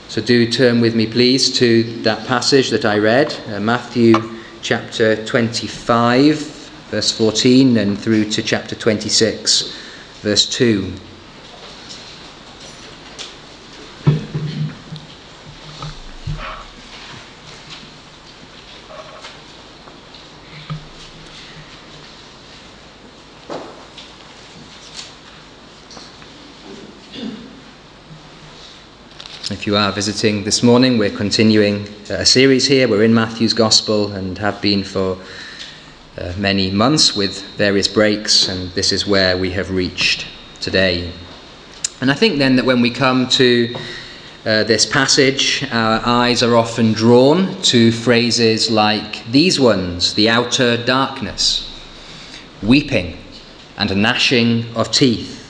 So do turn with me, please, to that passage that I read, Matthew chapter 25, verse 14, and through to chapter 26, verse 2. If you are visiting this morning, we're continuing a series here. We're in Matthew's Gospel and have been for many months with various breaks, and this is where we have reached today. And I think then that when we come to this passage, our eyes are often drawn to phrases like these ones: the outer darkness, weeping and a gnashing of teeth,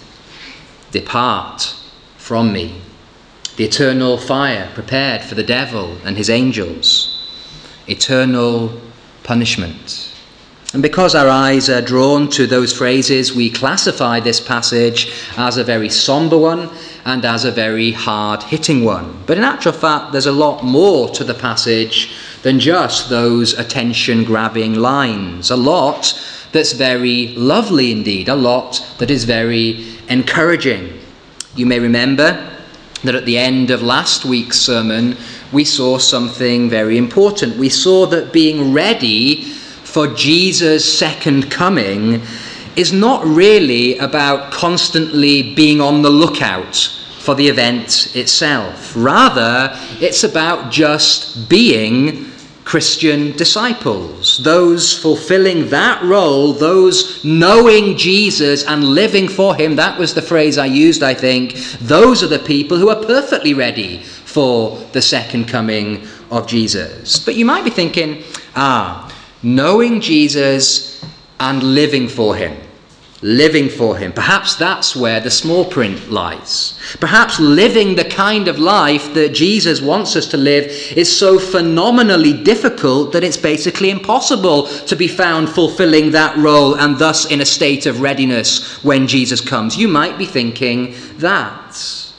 depart from me. The eternal fire prepared for the devil and his angels. Eternal punishment. And because our eyes are drawn to those phrases, we classify this passage as a very somber one and as a very hard-hitting one. But in actual fact, there's a lot more to the passage than just those attention-grabbing lines. A lot that's very lovely indeed. A lot that is very encouraging. You may remember that at the end of last week's sermon, we saw something very important. We saw that being ready for Jesus' second coming is not really about constantly being on the lookout for the event itself. Rather, it's about just being Christian disciples, those fulfilling that role, those knowing Jesus and living for him. That was the phrase I used, I think. Those are the people who are perfectly ready for the second coming of Jesus. But you might be thinking, knowing Jesus and living for him. Living for him. Perhaps that's where the small print lies. Perhaps living the kind of life that Jesus wants us to live is so phenomenally difficult that it's basically impossible to be found fulfilling that role and thus in a state of readiness when Jesus comes. You might be thinking that.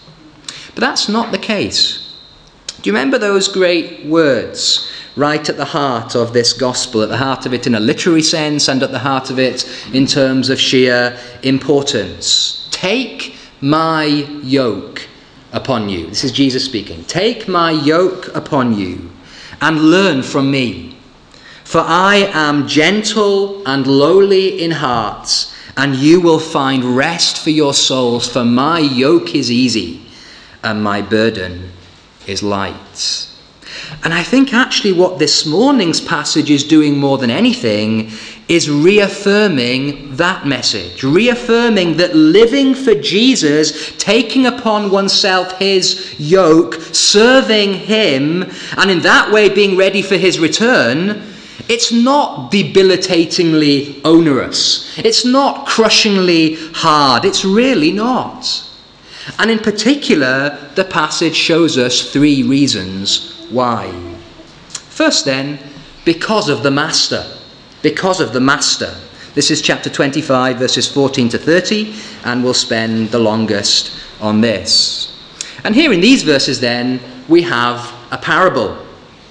But that's not the case. Do you remember those great words right at the heart of this gospel, at the heart of it in a literary sense and at the heart of it in terms of sheer importance? Take my yoke upon you. This is Jesus speaking. Take my yoke upon you and learn from me. For I am gentle and lowly in heart, and you will find rest for your souls. For my yoke is easy and my burden is light. And I think actually what this morning's passage is doing more than anything is reaffirming that message, reaffirming that living for Jesus, taking upon oneself his yoke, serving him, and in that way being ready for his return, it's not debilitatingly onerous. It's not crushingly hard. It's really not. And in particular, the passage shows us three reasons why. First then, because of the Master. Because of the Master. This is chapter 25, verses 14 to 30, and we'll spend the longest on this. And here in these verses then, we have a parable.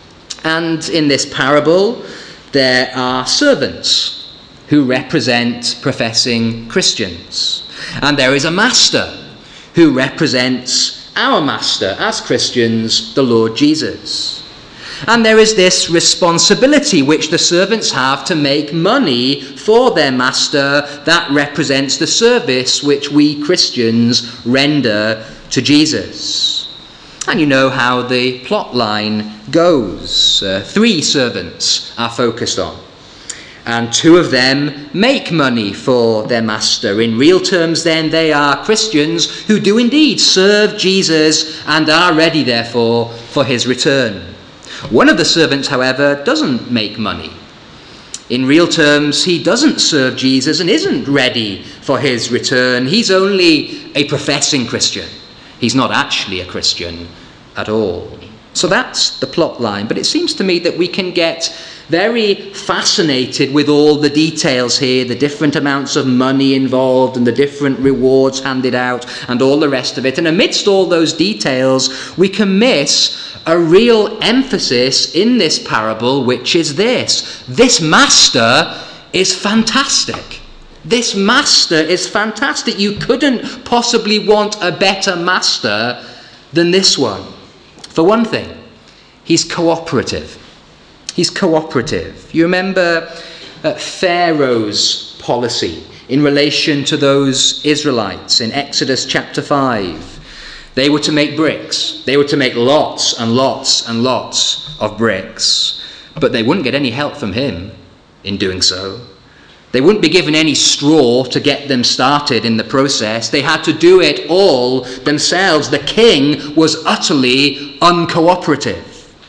And in this parable, there are servants who represent professing Christians. And there is a master who represents our master as Christians, the Lord Jesus. And there is this responsibility which the servants have to make money for their master that represents the service which we Christians render to Jesus. And you know how the plot line goes. Three servants are focused on. And two of them make money for their master. In real terms, then, they are Christians who do indeed serve Jesus and are ready, therefore, for his return. One of the servants, however, doesn't make money. In real terms, he doesn't serve Jesus and isn't ready for his return. He's only a professing Christian. He's not actually a Christian at all. So that's the plot line. But it seems to me that we can get very fascinated with all the details here, the different amounts of money involved and the different rewards handed out and all the rest of it. And amidst all those details, we can miss a real emphasis in this parable, which is this. This master is fantastic. This master is fantastic. You couldn't possibly want a better master than this one. For one thing, he's cooperative. He's cooperative. You remember Pharaoh's policy in relation to those Israelites in Exodus chapter 5. They were to make bricks. They were to make lots and lots and lots of bricks. But they wouldn't get any help from him in doing so. They wouldn't be given any straw to get them started in the process. They had to do it all themselves. The king was utterly uncooperative.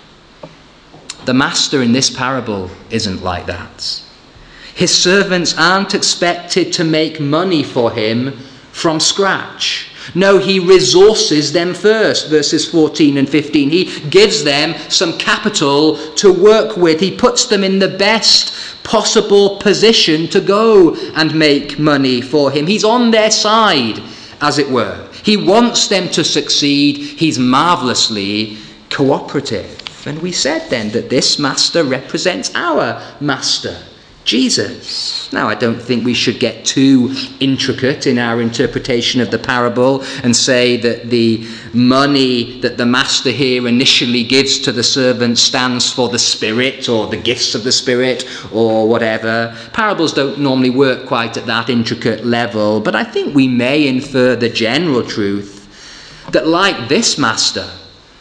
The master in this parable isn't like that. His servants aren't expected to make money for him from scratch. No, he resources them first, verses 14 and 15. He gives them some capital to work with. He puts them in the best possible position to go and make money for him. He's on their side, as it were. He wants them to succeed. He's marvelously cooperative. And we said then that this master represents our master, Jesus. Now, I don't think we should get too intricate in our interpretation of the parable and say that the money that the master here initially gives to the servant stands for the Spirit or the gifts of the Spirit or whatever. Parables don't normally work quite at that intricate level, but I think we may infer the general truth that, like this master,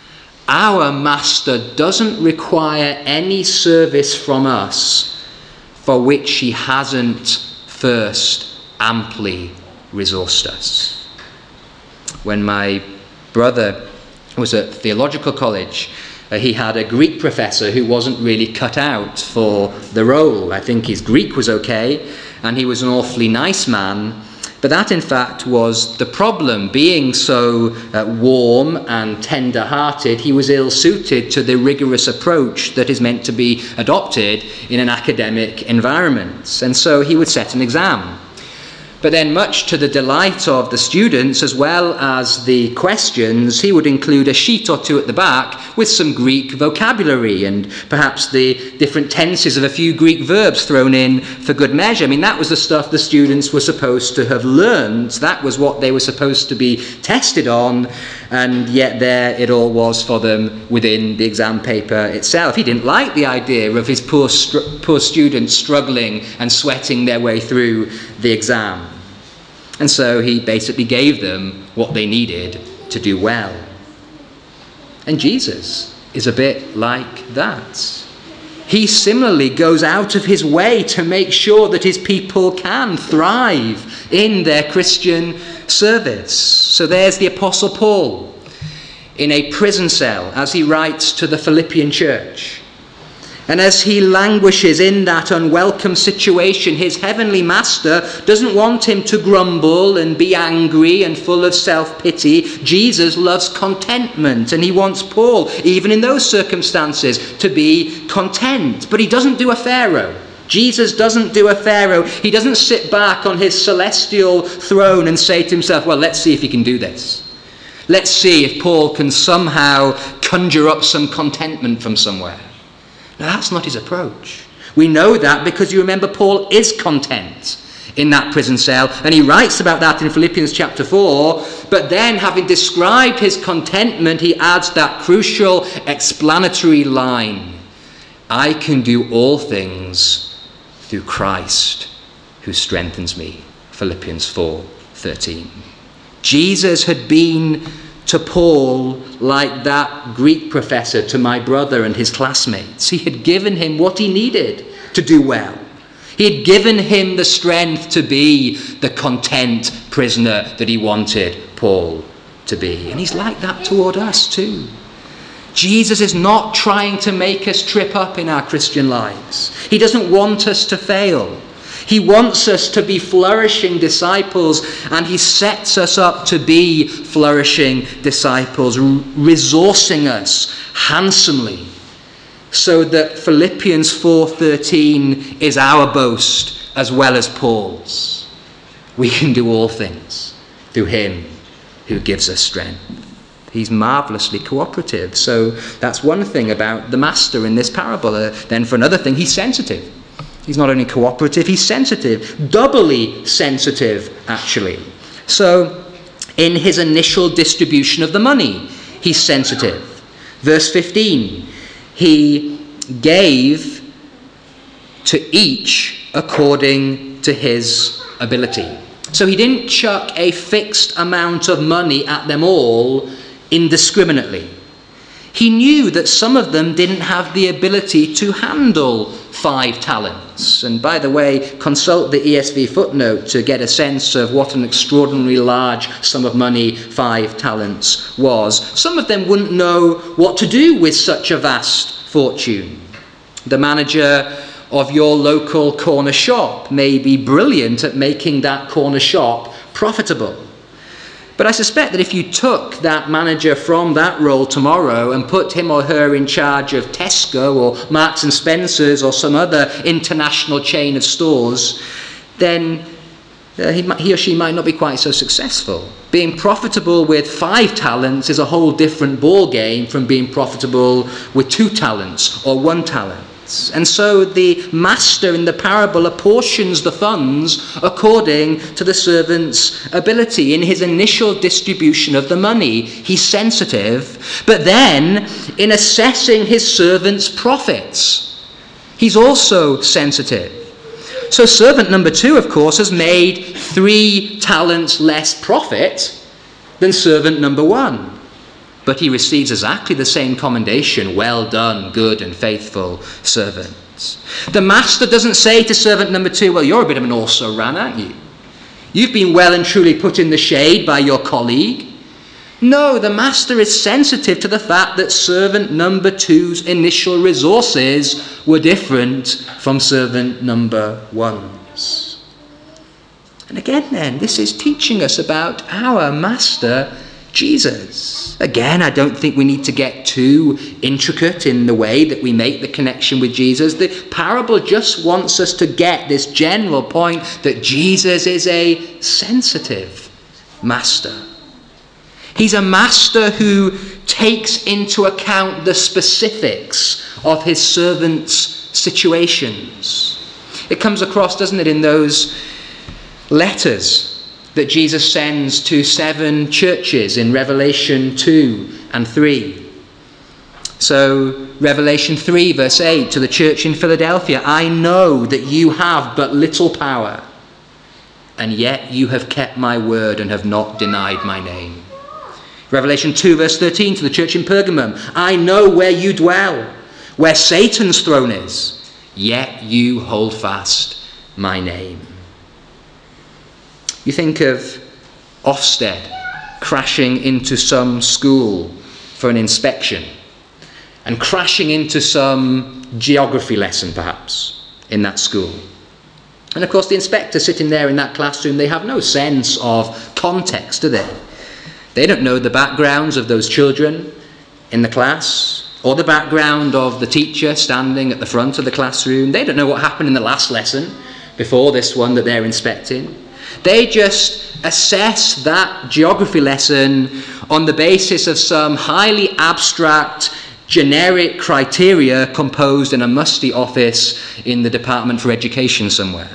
our master doesn't require any service from us for which he hasn't first amply resourced us. When my brother was at theological college, he had a Greek professor who wasn't really cut out for the role. I think his Greek was okay, and he was an awfully nice man. But that, in fact, was the problem. Being so warm and tender-hearted, he was ill-suited to the rigorous approach that is meant to be adopted in an academic environment. And so he would set an exam. But then, much to the delight of the students, as well as the questions, he would include a sheet or two at the back with some Greek vocabulary and perhaps the different tenses of a few Greek verbs thrown in for good measure. I mean, that was the stuff the students were supposed to have learned. That was what they were supposed to be tested on, and yet there it all was for them within the exam paper itself. He didn't like the idea of his poor students struggling and sweating their way through the exam. And so he basically gave them what they needed to do well. And Jesus is a bit like that. He similarly goes out of his way to make sure that his people can thrive in their Christian service. So there's the Apostle Paul in a prison cell as he writes to the Philippian church. And as he languishes in that unwelcome situation, his heavenly master doesn't want him to grumble and be angry and full of self-pity. Jesus loves contentment, and he wants Paul, even in those circumstances, to be content. But he doesn't do a Pharaoh. Jesus doesn't do a Pharaoh. He doesn't sit back on his celestial throne and say to himself, well, let's see if he can do this. Let's see if Paul can somehow conjure up some contentment from somewhere. Now, that's not his approach. We know that because you remember Paul is content in that prison cell, and he writes about that in Philippians chapter 4, but then, having described his contentment, he adds that crucial explanatory line, I can do all things through Christ who strengthens me, Philippians 4:13. Jesus had been to Paul like that Greek professor to my brother and his classmates. He had given him what he needed to do well. He had given him the strength to be the content prisoner that he wanted Paul to be. And he's like that toward us too. Jesus is not trying to make us trip up in our Christian lives. He doesn't want us to fail. He wants us to be flourishing disciples, and he sets us up to be flourishing disciples, resourcing us handsomely so that Philippians 4:13 is our boast as well as Paul's. We can do all things through him who gives us strength. He's marvelously cooperative. So that's one thing about the master in this parable. Then for another thing, he's sensitive. He's not only cooperative, he's sensitive. Doubly sensitive, actually. So in his initial distribution of the money, he's sensitive. Verse 15, he gave to each according to his ability. So he didn't chuck a fixed amount of money at them all indiscriminately. He knew that some of them didn't have the ability to handle 5 talents. And by the way, consult the ESV footnote to get a sense of what an extraordinarily large sum of money 5 talents was. Some of them wouldn't know what to do with such a vast fortune. The manager of your local corner shop may be brilliant at making that corner shop profitable. But I suspect that if you took that manager from that role tomorrow and put him or her in charge of Tesco or Marks and Spencer's or some other international chain of stores, then he or she might not be quite so successful. Being profitable with 5 talents is a whole different ball game from being profitable with 2 talents or 1 talent. And so the master in the parable apportions the funds according to the servant's ability. In his initial distribution of the money, he's sensitive, but then in assessing his servant's profits, he's also sensitive. So servant number 2, of course, has made 3 talents less profit than servant number 1. But he receives exactly the same commendation. Well done, good and faithful servant. The master doesn't say to servant number 2, well, you're a bit of an also-ran, aren't you? You've been well and truly put in the shade by your colleague. No, the master is sensitive to the fact that servant number 2's initial resources were different from servant number 1's. And again then, this is teaching us about our master Jesus. Again, I don't think we need to get too intricate in the way that we make the connection with Jesus. The parable just wants us to get this general point that Jesus is a sensitive master. He's a master who takes into account the specifics of his servants' situations. It comes across, doesn't it, in those letters that Jesus sends to 7 churches in Revelation 2 and 3. So, Revelation 3 verse 8, to the church in Philadelphia, I know that you have but little power, and yet you have kept my word and have not denied my name. Revelation 2 verse 13, to the church in Pergamum, I know where you dwell, where Satan's throne is, yet you hold fast my name. You think of Ofsted crashing into some school for an inspection and crashing into some geography lesson perhaps in that school. And of course the inspector sitting there in that classroom, they have no sense of context, do they? They don't know the backgrounds of those children in the class or the background of the teacher standing at the front of the classroom. They don't know what happened in the last lesson before this one that they're inspecting. They just assess that geography lesson on the basis of some highly abstract, generic criteria composed in a musty office in the Department for Education somewhere.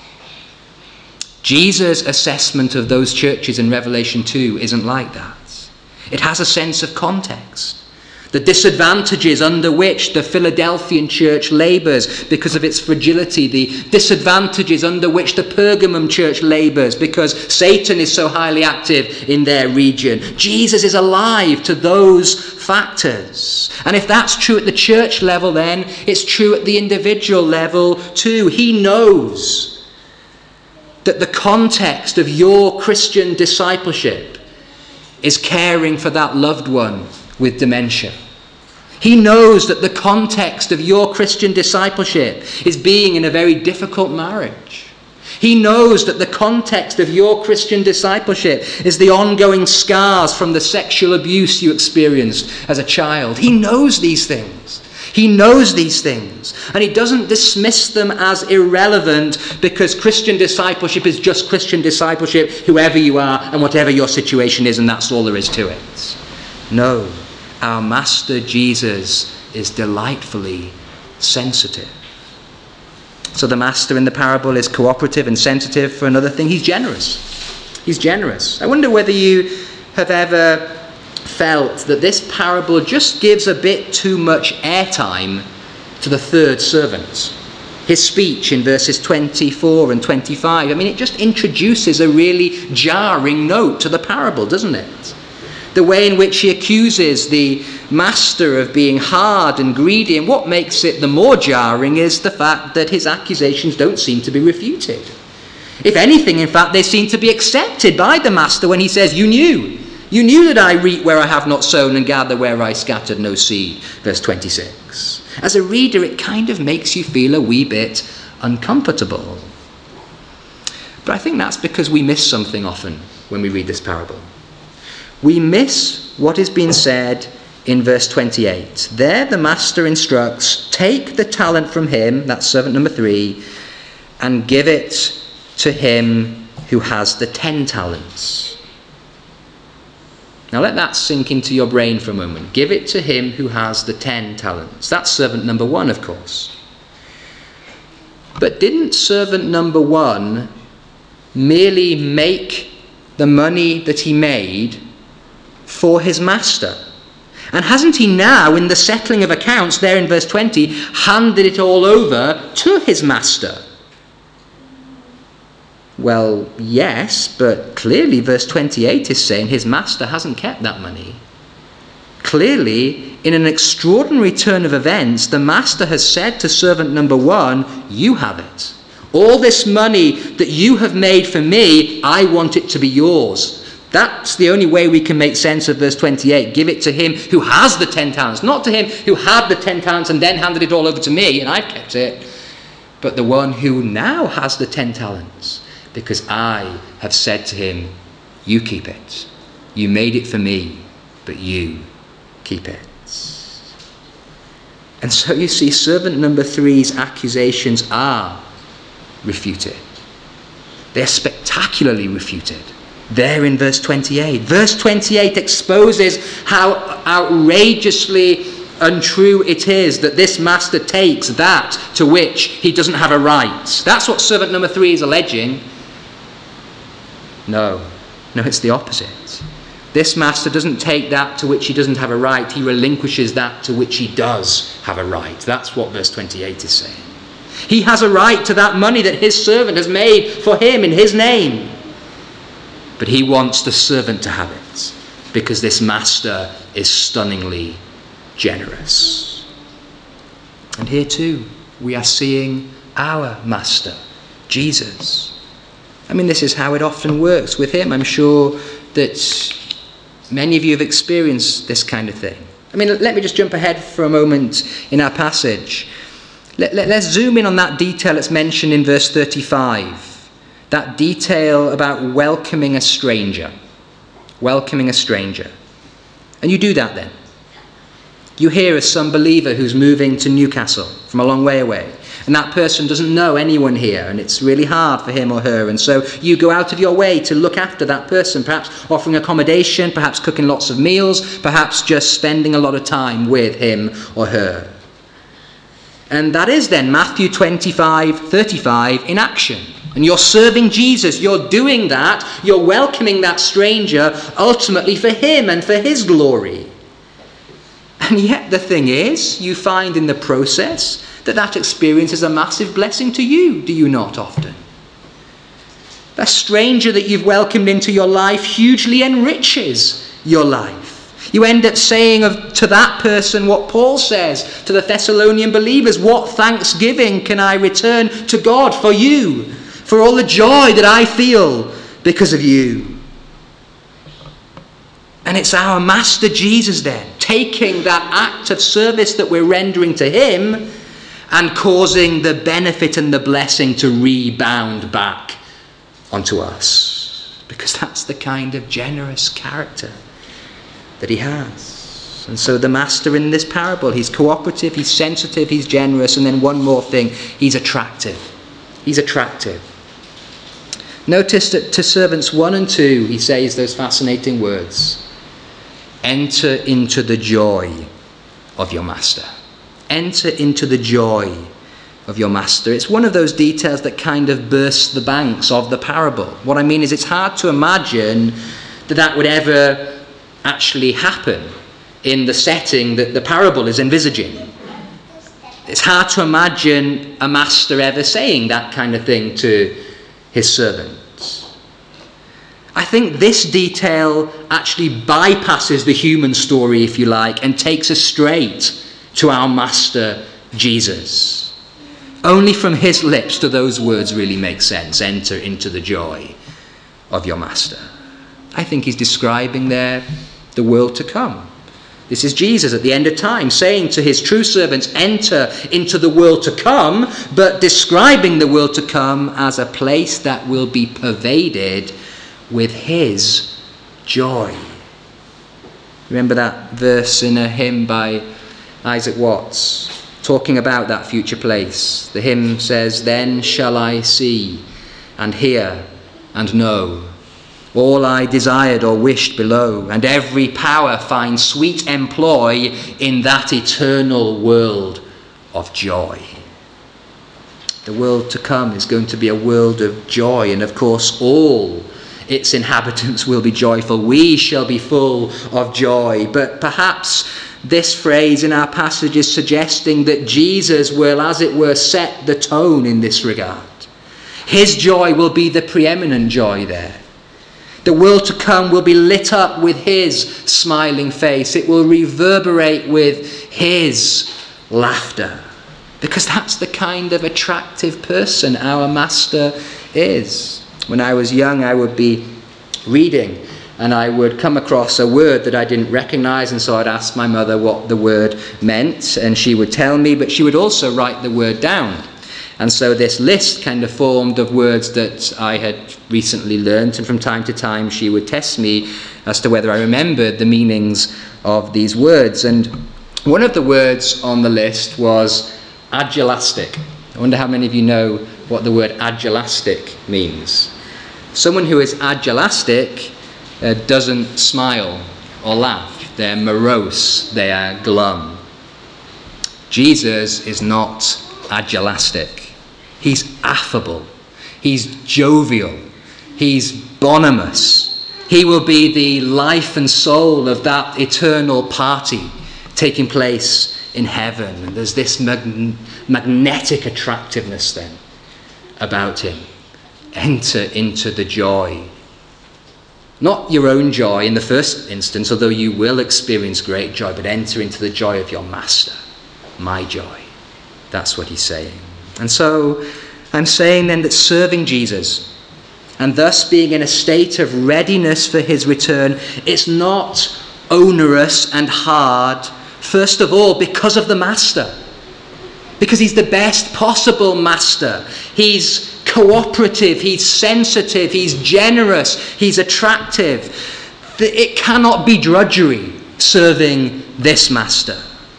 Jesus' assessment of those churches in Revelation 2 isn't like that. It has a sense of context. The disadvantages under which the Philadelphian church labours because of its fragility, the disadvantages under which the Pergamum church labours because Satan is so highly active in their region. Jesus is alive to those factors. And if that's true at the church level, then it's true at the individual level too. He knows that the context of your Christian discipleship is caring for that loved one with dementia. He knows that the context of your Christian discipleship is being in a very difficult marriage. He knows that the context of your Christian discipleship is the ongoing scars from the sexual abuse you experienced as a child. He knows these things. He knows these things, and he doesn't dismiss them as irrelevant because Christian discipleship is just Christian discipleship, whoever you are and whatever your situation is, and that's all there is to it. No, our Master Jesus is delightfully sensitive. So the Master in the parable is cooperative and sensitive. For another thing, he's generous. He's generous. I wonder whether you have ever felt that this parable just gives a bit too much airtime to the third servant. His speech in verses 24 and 25, it just introduces a really jarring note to the parable, doesn't it? The way in which he accuses the master of being hard and greedy, and what makes it the more jarring is the fact that his accusations don't seem to be refuted. If anything, in fact, they seem to be accepted by the master when he says, You knew that I reap where I have not sown and gather where I scattered no seed. Verse 26. As a reader, it kind of makes you feel a wee bit uncomfortable. But I think that's because we miss something often when we read this parable. We miss what is being said in verse 28. There the master instructs, take the talent from him, that's servant number 3, and give it to him who has the 10 talents. Now let that sink into your brain for a moment. Give it to him who has the 10 talents. That's servant number 1, of course. But didn't servant number 1 merely make the money that he made for his master? And hasn't he now, in the settling of accounts there in verse 20, handed it all over to his master? Well, yes, but clearly verse 28 is saying his master hasn't kept that money. Clearly, in an extraordinary turn of events, the master has said to servant number 1, you have it. All this money that you have made for me, I want it to be yours. That's the only way we can make sense of verse 28. Give it to him who has the 10 talents. Not to him who had the 10 talents and then handed it all over to me and I've kept it. But the one who now has the 10 talents. Because I have said to him, you keep it. You made it for me, but you keep it. And so you see, servant number 3's accusations are refuted. They're spectacularly refuted. There in verse 28. Verse 28 exposes how outrageously untrue it is that this master takes that to which he doesn't have a right. That's what servant number 3 is alleging. No, it's the opposite. This master doesn't take that to which he doesn't have a right. He relinquishes that to which he does have a right. That's what verse 28 is saying. He has a right to that money that his servant has made for him in his name. But he wants the servant to have it because this master is stunningly generous. And here too, we are seeing our master, Jesus. This is how it often works with him. I'm sure that many of you have experienced this kind of thing. Let me just jump ahead for a moment in our passage. Let's zoom in on that detail that's mentioned in verse 35. That detail about welcoming a stranger. Welcoming a stranger. And you do that then. You hear of some believer who's moving to Newcastle from a long way away. And that person doesn't know anyone here, and it's really hard for him or her. And so you go out of your way to look after that person, perhaps offering accommodation, perhaps cooking lots of meals, perhaps just spending a lot of time with him or her. And that is then Matthew 25:35 in action. And you're serving Jesus, you're doing that, you're welcoming that stranger ultimately for him and for his glory. And yet the thing is, you find in the process that experience is a massive blessing to you, do you not often? That stranger that you've welcomed into your life hugely enriches your life. You end up saying to that person what Paul says to the Thessalonian believers, what thanksgiving can I return to God for you, for all the joy that I feel because of you. And it's our Master Jesus then, taking that act of service that we're rendering to him and causing the benefit and the blessing to rebound back onto us. Because that's the kind of generous character that he has. Jesus. And so the master in this parable, he's cooperative, he's sensitive, he's generous, and then one more thing, he's attractive. He's attractive. Notice that to servants 1 and 2, he says those fascinating words. Enter into the joy of your master. Enter into the joy of your master. It's one of those details that kind of bursts the banks of the parable. What I mean is it's hard to imagine that would ever actually happen in the setting that the parable is envisaging. It's hard to imagine a master ever saying that kind of thing to his servants. I think this detail actually bypasses the human story, if you like, and takes us straight to our master, Jesus. Only from his lips do those words really make sense. Enter into the joy of your master. I think he's describing there the world to come. This is Jesus at the end of time saying to his true servants, enter into the world to come, but describing the world to come as a place that will be pervaded with his joy. Remember that verse in a hymn by Isaac Watts, talking about that future place. The hymn says, then shall I see and hear and know all I desired or wished below, and every power find sweet employ in that eternal world of joy. The world to come is going to be a world of joy, and of course all its inhabitants will be joyful. We shall be full of joy. But perhaps this phrase in our passage is suggesting that Jesus will, as it were, set the tone in this regard. His joy will be the preeminent joy there. The world to come will be lit up with his smiling face. It will reverberate with his laughter. Because that's the kind of attractive person our master is. When I was young, I would be reading and I would come across a word that I didn't recognize, and so I'd ask my mother what the word meant, and she would tell me, but she would also write the word down. And so this list kind of formed of words that I had recently learnt, and from time to time she would test me as to whether I remembered the meanings of these words. And one of the words on the list was agilastic. I wonder how many of you know what the word agilastic means. Someone who is agilastic doesn't smile or laugh. They're morose, they are glum. Jesus is not agilastic. He's affable. He's jovial. He's bonhomous. He will be the life and soul of that eternal party taking place in heaven. And there's this magnetic attractiveness then about him. Enter into the joy. Not your own joy in the first instance, although you will experience great joy, but enter into the joy of your master. My joy. That's what he's saying. And so I'm saying then that serving Jesus and thus being in a state of readiness for his return, it's not onerous and hard, first of all, because of the master. Because he's the best possible master. He's cooperative, he's sensitive, he's generous, he's attractive. It cannot be drudgery serving this master.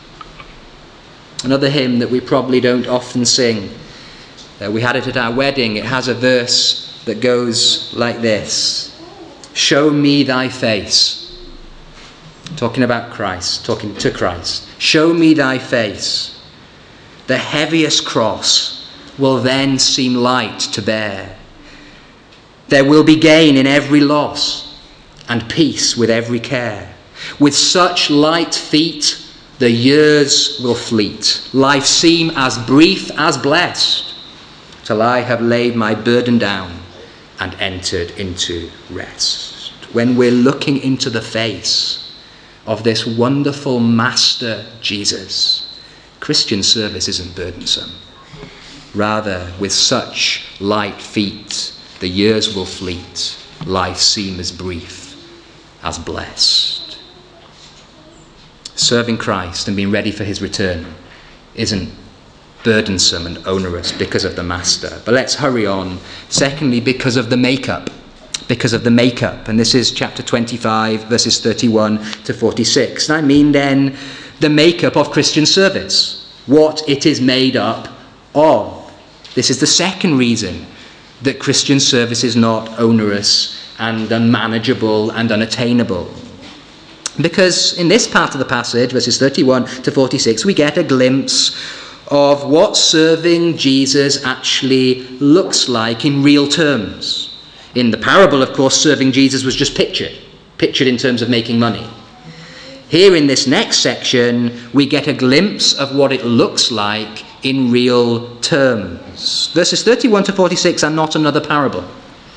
Another hymn that we probably don't often sing. We had it at our wedding. It has a verse that goes like this. Show me thy face. Talking about Christ, talking to Christ. Show me thy face. The heaviest cross will then seem light to bear. There will be gain in every loss and peace with every care. With such light feet, the years will fleet, life seem as brief as blessed, till I have laid my burden down and entered into rest. When we're looking into the face of this wonderful Master Jesus, Christian service isn't burdensome. Rather, with such light feet, the years will fleet, life seem as brief as blessed. Serving Christ and being ready for his return isn't burdensome and onerous because of the master. But let's hurry on. Secondly, because of the makeup. because of the makeup. And this is chapter 25, verses 31 to 46. And I mean then the makeup of Christian service, what it is made up of. This is the second reason that Christian service is not onerous and unmanageable and unattainable. Because in this part of the passage, verses 31 to 46, we get a glimpse of what serving Jesus actually looks like in real terms. In the parable, of course, serving Jesus was just pictured in terms of making money. Here in this next section, we get a glimpse of what it looks like in real terms. Verses 31 to 46 are not another parable.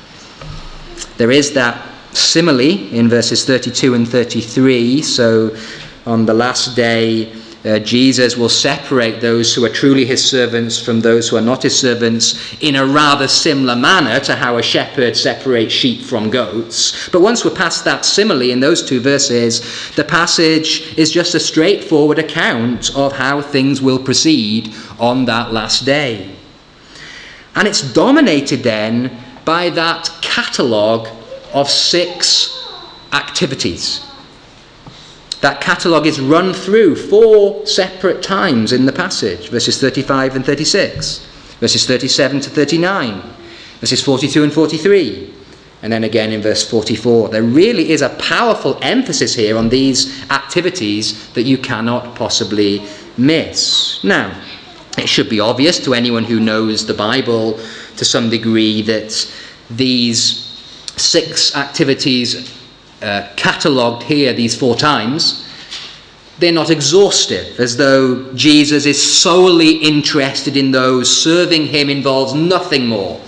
There is that simile in verses 32 and 33. So on the last day, Jesus will separate those who are truly his servants from those who are not his servants in a rather similar manner to how a shepherd separates sheep from goats. But once we're past that simile in those two verses, the passage is just a straightforward account of how things will proceed on that last day. And it's dominated then by that catalogue of 6 activities. That catalogue is run through 4 separate times in the passage, verses 35 and 36, verses 37 to 39, verses 42 and 43, and then again in verse 44. There really is a powerful emphasis here on these activities that you cannot possibly miss. Now, it should be obvious to anyone who knows the Bible to some degree that these 6 activities catalogued here these 4 times, they're not exhaustive, as though Jesus is solely interested in those. Serving him involves nothing more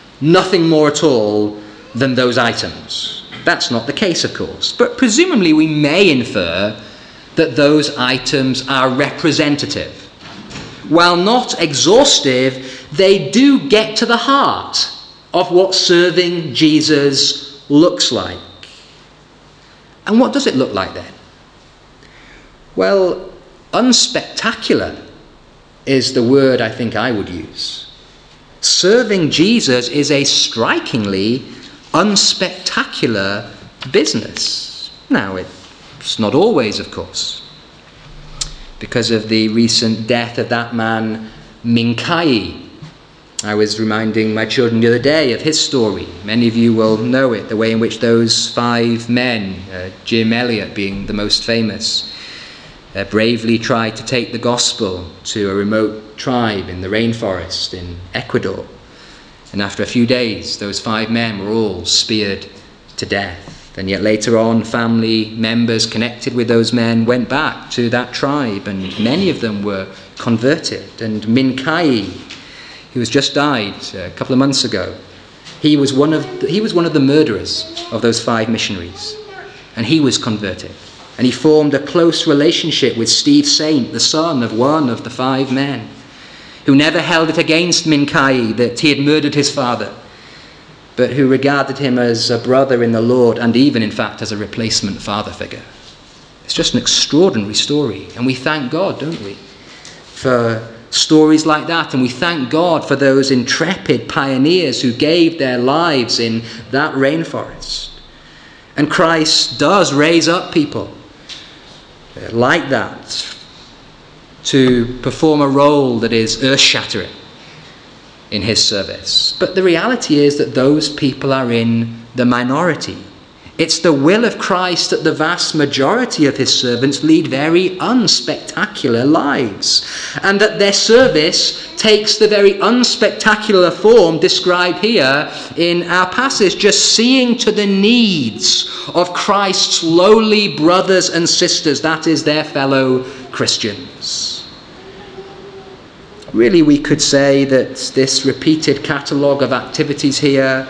at all than those items. That's not the case, of course. But presumably we may infer that those items are representative. While not exhaustive, they do get to the heart of what serving Jesus looks like. And what does it look like then? Well, unspectacular is the word I think I would use. Serving Jesus is a strikingly unspectacular business. Now, it's not always, of course. Because of the recent death of that man, Mincaye. I was reminding my children the other day of his story. Many of you will know it, the way in which those 5 men, Jim Elliot being the most famous, bravely tried to take the gospel to a remote tribe in the rainforest in Ecuador. And after a few days, those 5 men were all speared to death. And yet later on, family members connected with those men went back to that tribe, and many of them were converted. And Mincaye, who has just died a couple of months ago, he was one of the murderers of those 5 missionaries, and he was converted, and he formed a close relationship with Steve Saint, the son of one of the 5 men, who never held it against Mincaye that he had murdered his father, but who regarded him as a brother in the Lord, and even in fact as a replacement father figure. It's just an extraordinary story, and we thank God, don't we, for stories like that. And we thank God for those intrepid pioneers who gave their lives in that rainforest. And Christ does raise up people like that to perform a role that is earth-shattering in his service. But the reality is that those people are in the minority. It's the will of Christ that the vast majority of his servants lead very unspectacular lives, and that their service takes the very unspectacular form described here in our passage, just seeing to the needs of Christ's lowly brothers and sisters, that is, their fellow Christians. Really, we could say that this repeated catalogue of activities here,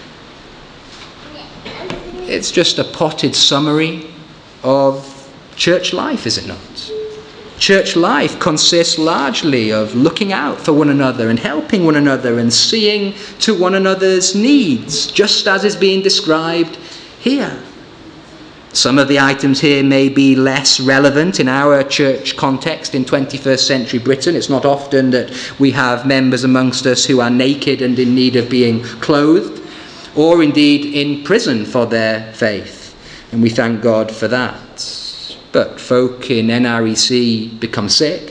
it's just a potted summary of church life, is it not? Church life consists largely of looking out for one another and helping one another and seeing to one another's needs, just as is being described here. Some of the items here may be less relevant in our church context in 21st century Britain. It's not often that we have members amongst us who are naked and in need of being clothed. or indeed in prison for their faith. And we thank God for that. But folk in NREC become sick.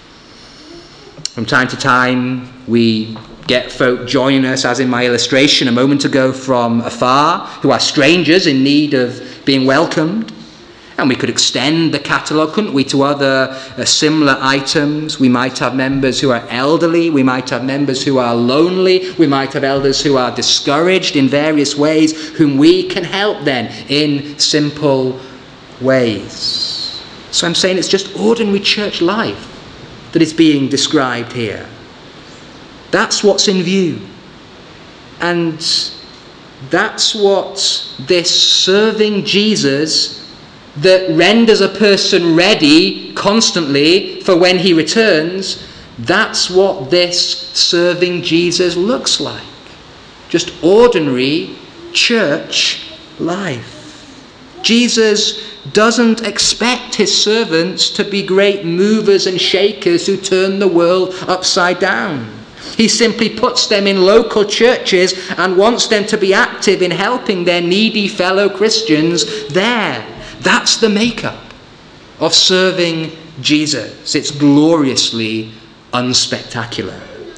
From time to time, we get folk joining us, as in my illustration a moment ago, from afar, who are strangers in need of being welcomed. And we could extend the catalogue, couldn't we, to other similar items. We might have members who are elderly. We might have members who are lonely. We might have elders who are discouraged in various ways, whom we can help then in simple ways. So I'm saying it's just ordinary church life that is being described here. That's what's in view. And that's what this serving Jesus that renders a person ready constantly for when he returns, that's what this serving Jesus looks like. Just ordinary church life. Jesus doesn't expect his servants to be great movers and shakers who turn the world upside down. He simply puts them in local churches and wants them to be active in helping their needy fellow Christians there. That's the makeup of serving Jesus. It's gloriously unspectacular.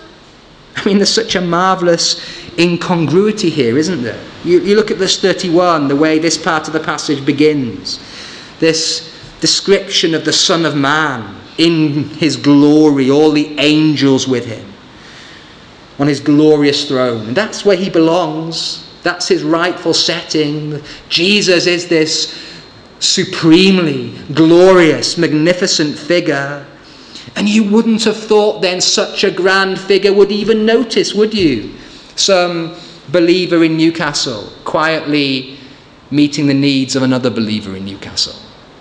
I mean, there's such a marvellous incongruity here, isn't there? You look at verse 31, the way this part of the passage begins. This description of the Son of Man in his glory, all the angels with him, on his glorious throne. And that's where he belongs. That's his rightful setting. Jesus is this supremely glorious, magnificent figure. And you wouldn't have thought then such a grand figure would even notice, would you? Some believer in Newcastle quietly meeting the needs of another believer in Newcastle.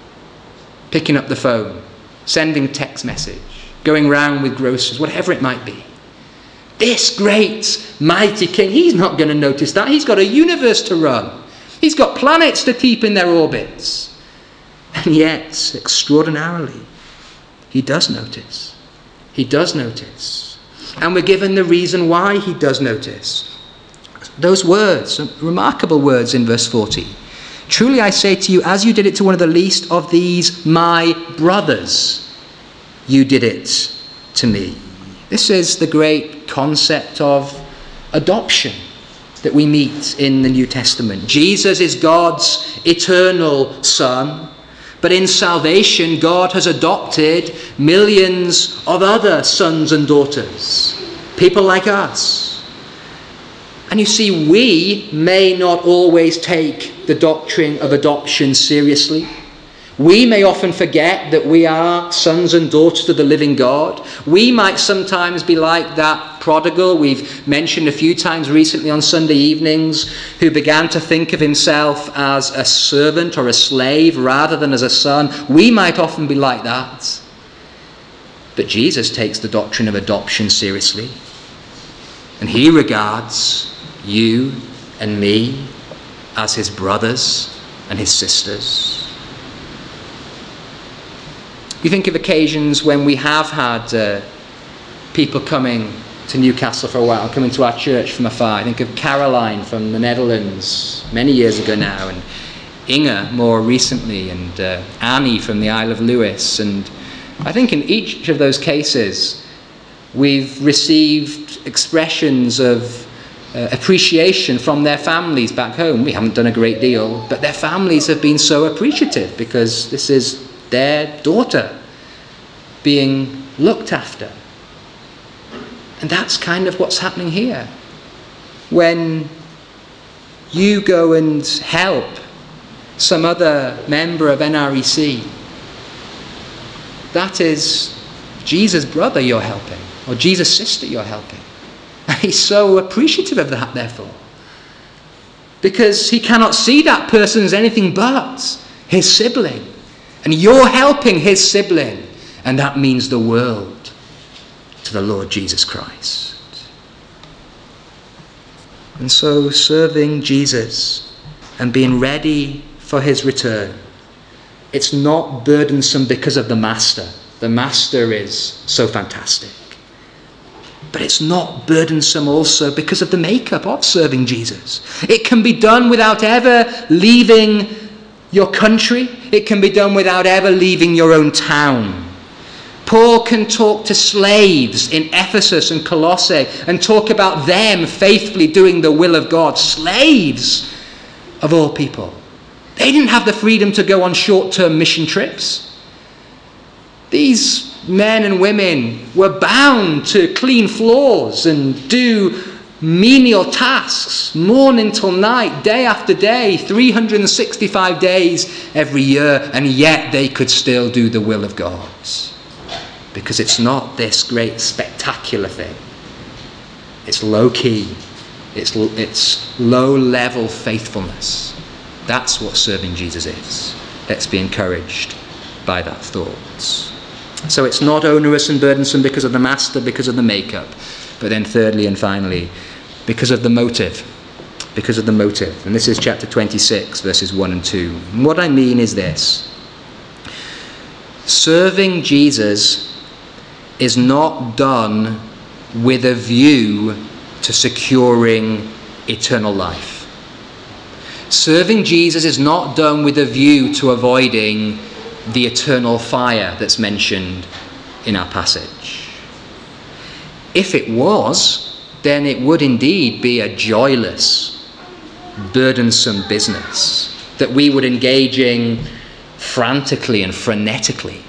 Picking up the phone, sending a text message, going round with groceries, whatever it might be. This great, mighty king, he's not going to notice that. He's got a universe to run. He's got planets to keep in their orbits. And yet, extraordinarily, he does notice. He does notice. And we're given the reason why he does notice. Those words, remarkable words in verse 40. Truly I say to you, as you did it to one of the least of these my brothers, you did it to me. This is the great concept of adoption that we meet in the New Testament. Jesus is God's eternal Son, but in salvation God has adopted millions of other sons and daughters, people like us. And you see, we may not always take the doctrine of adoption seriously. We may often forget that we are sons and daughters of the living God. We might sometimes be like that prodigal we've mentioned a few times recently on Sunday evenings, who began to think of himself as a servant or a slave rather than as a son. We might often be like that. But Jesus takes the doctrine of adoption seriously. And he regards you and me as his brothers and his sisters. You think of occasions when we have had people coming to Newcastle for a while, coming to our church from afar. I think of Caroline from the Netherlands many years ago now, and Inge more recently, and Annie from the Isle of Lewis. And I think in each of those cases we've received expressions of appreciation from their families back home. We haven't done a great deal, but their families have been so appreciative because this is their daughter being looked after. And that's kind of what's happening here. When you go and help some other member of NREC, that is Jesus' brother you're helping, or Jesus' sister you're helping. And he's so appreciative of that, therefore, because he cannot see that person as anything but his sibling. And you're helping his sibling, and that means the world to the Lord Jesus Christ. And so serving Jesus and being ready for his return, it's not burdensome because of the master. The master is so fantastic. But it's not burdensome also because of the makeup of serving Jesus. It can be done without ever leaving your country. It can be done without ever leaving your own town. Paul can talk to slaves in Ephesus and Colossae and talk about them faithfully doing the will of God. Slaves of all people. They didn't have the freedom to go on short-term mission trips. These men and women were bound to clean floors and do menial tasks, morning till night, day after day, 365 days every year, and yet they could still do the will of God. Because it's not this great spectacular thing. It's low-key. It's low-level faithfulness. That's what serving Jesus is. Let's be encouraged by that thought. So it's not onerous and burdensome because of the master, because of the makeup. But then thirdly and finally, because of the motive. Because of the motive. And this is chapter 26, verses 1 and 2. And what I mean is this. Serving Jesus is not done with a view to securing eternal life. Serving Jesus is not done with a view to avoiding the eternal fire that's mentioned in our passage. If it was, then it would indeed be a joyless, burdensome business that we would engage in frantically and frenetically.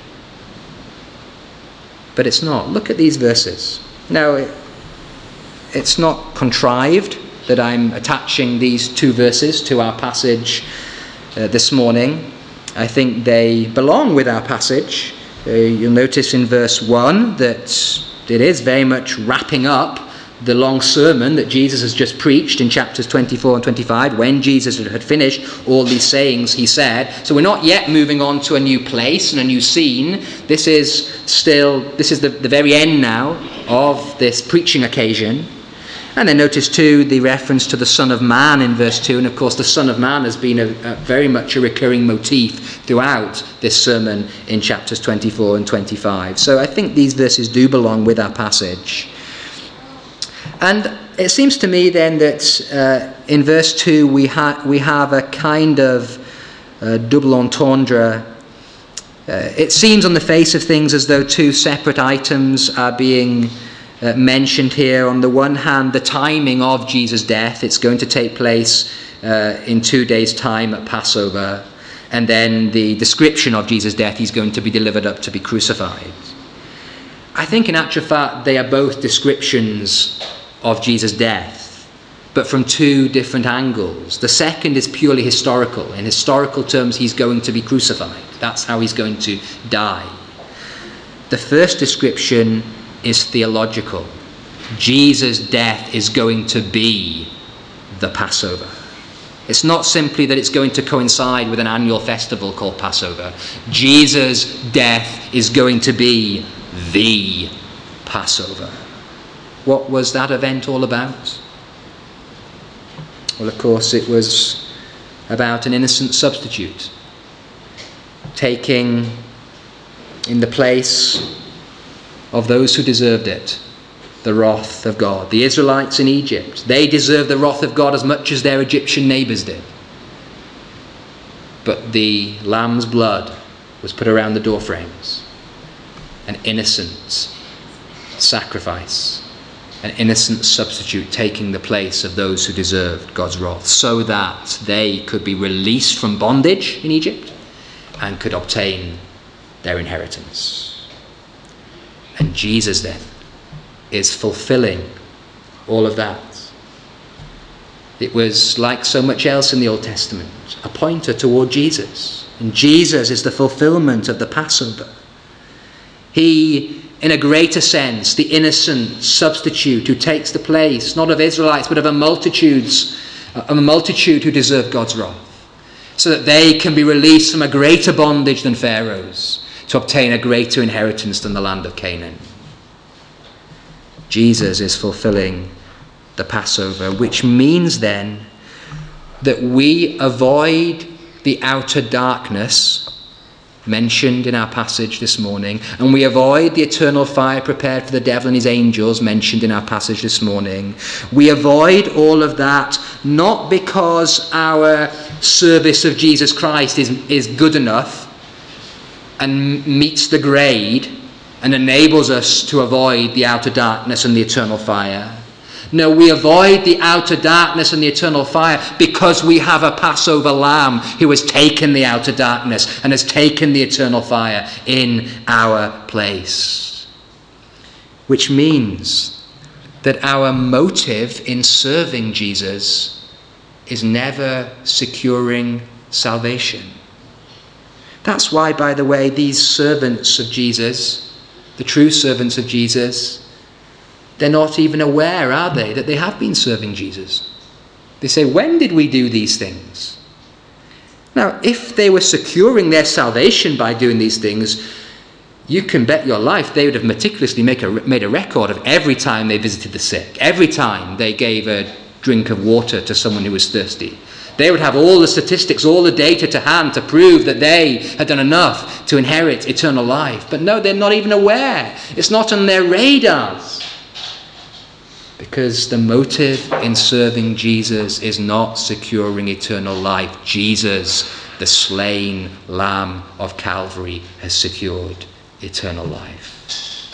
But it's not. Look at these verses. Now, it's not contrived that I'm attaching these two verses to our passage this morning. I think they belong with our passage. You'll notice in verse 1 that it is very much wrapping up the long sermon that Jesus has just preached in chapters 24 and 25. When Jesus had finished all these sayings, he said. So we're not yet moving on to a new place and a new scene. This is the very end now of this preaching occasion. And then notice too the reference to the Son of Man in verse 2. And of course the Son of Man has been very much a recurring motif throughout this sermon in chapters 24 and 25. So I think these verses do belong with our passage. And it seems to me then that in verse 2 we have a kind of double entendre. It seems on the face of things as though two separate items are being mentioned here. On the one hand, the timing of Jesus' death. It's going to take place in 2 days' time at Passover. And then the description of Jesus' death, he's going to be delivered up to be crucified. I think in actual fact they are both descriptions of Jesus' death, but from two different angles. The second is purely historical. In historical terms, he's going to be crucified. That's how he's going to die. The first description is theological. Jesus' death is going to be the Passover. It's not simply that it's going to coincide with an annual festival called Passover. Jesus' death is going to be the Passover. What was that event all about? Well, of course, it was about an innocent substitute taking in the place of those who deserved it, the wrath of God. The Israelites in Egypt, they deserved the wrath of God as much as their Egyptian neighbours did. But the lamb's blood was put around the doorframes. An innocent sacrifice. An innocent substitute taking the place of those who deserved God's wrath, so that they could be released from bondage in Egypt and could obtain their inheritance. And Jesus then is fulfilling all of that. It was like so much else in the Old Testament, a pointer toward Jesus. And Jesus is the fulfillment of the Passover. He, in a greater sense, the innocent substitute who takes the place, not of Israelites, but of a multitude who deserve God's wrath, so that they can be released from a greater bondage than Pharaoh's, to obtain a greater inheritance than the land of Canaan. Jesus is fulfilling the Passover, which means then that we avoid the outer darkness mentioned in our passage this morning, and we avoid the eternal fire prepared for the devil and his angels mentioned in our passage this morning. We avoid all of that not because our service of Jesus Christ is good enough and meets the grade and enables us to avoid the outer darkness and the eternal fire. No, we avoid the outer darkness and the eternal fire because we have a Passover lamb who has taken the outer darkness and has taken the eternal fire in our place. Which means that our motive in serving Jesus is never securing salvation. That's why, by the way, these servants of Jesus, the true servants of Jesus, they're not even aware, are they, that they have been serving Jesus. They say, when did we do these things? Now, if they were securing their salvation by doing these things, you can bet your life they would have meticulously made a record of every time they visited the sick, every time they gave a drink of water to someone who was thirsty. They would have all the statistics, all the data to hand to prove that they had done enough to inherit eternal life. But no, they're not even aware. It's not on their radars. Because the motive in serving Jesus is not securing eternal life. Jesus, the slain Lamb of Calvary, has secured eternal life.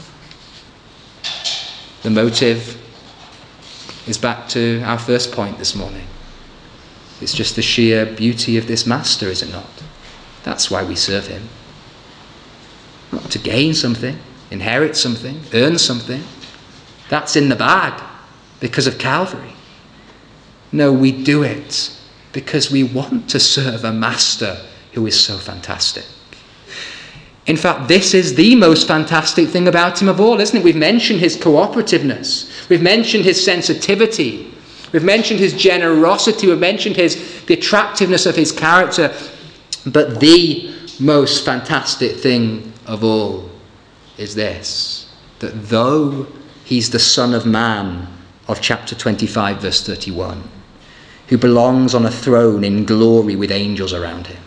The motive is back to our first point this morning. It's just the sheer beauty of this master, is it not? That's why we serve him. Not to gain something, inherit something, earn something. That's in the bag because of Calvary. No, we do it because we want to serve a master who is so fantastic. In fact, this is the most fantastic thing about him of all, isn't it? We've mentioned his cooperativeness. We've mentioned his sensitivity. We've mentioned his generosity. We've mentioned the attractiveness of his character. But the most fantastic thing of all is this, that though he's the Son of Man of chapter 25, verse 31, who belongs on a throne in glory with angels around him,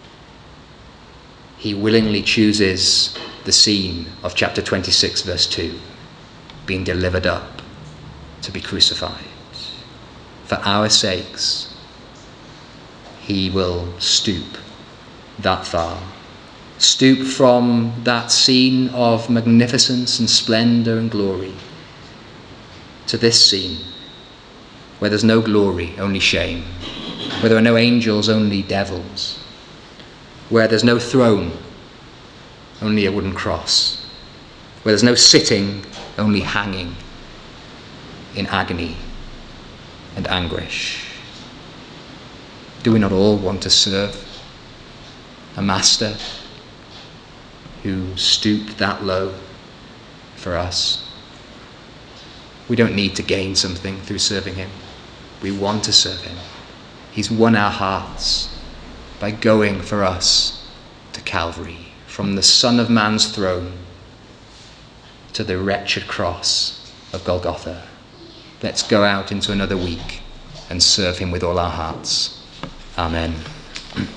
he willingly chooses the scene of chapter 26, verse 2, being delivered up to be crucified. For our sakes, he will stoop that far. Stoop from that scene of magnificence and splendor and glory to this scene where there's no glory, only shame, where there are no angels, only devils, where there's no throne, only a wooden cross, where there's no sitting, only hanging in agony and anguish. Do we not all want to serve a master who stooped that low for us? We don't need to gain something through serving him. We want to serve him. He's won our hearts by going for us to Calvary, from the Son of Man's throne to the wretched cross of Golgotha. Let's go out into another week and serve him with all our hearts. Amen.